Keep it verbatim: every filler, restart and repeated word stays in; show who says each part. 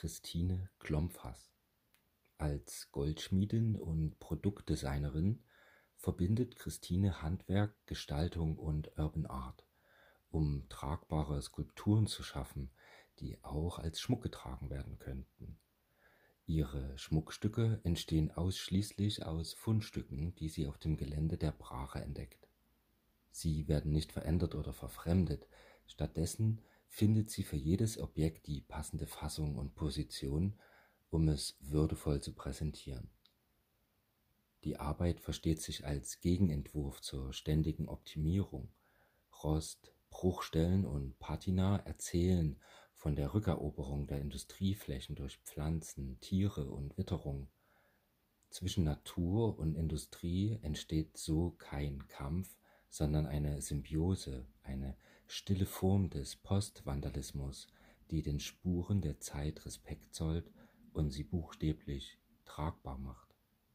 Speaker 1: Christine Glomfas. Als Goldschmiedin und Produktdesignerin verbindet Christine Handwerk, Gestaltung und Urban Art, um tragbare Skulpturen zu schaffen, die auch als Schmuck getragen werden könnten. Ihre Schmuckstücke entstehen ausschließlich aus Fundstücken, die sie auf dem Gelände der Brache entdeckt. Sie werden nicht verändert oder verfremdet, stattdessen findet sie für jedes Objekt die passende Fassung und Position, um es würdevoll zu präsentieren. Die Arbeit versteht sich als Gegenentwurf zur ständigen Optimierung. Rost, Bruchstellen und Patina erzählen von der Rückeroberung der Industrieflächen durch Pflanzen, Tiere und Witterung. Zwischen Natur und Industrie entsteht so kein Kampf, sondern eine Symbiose, eine stille Form des Postvandalismus, die den Spuren der Zeit Respekt zollt und sie buchstäblich tragbar macht.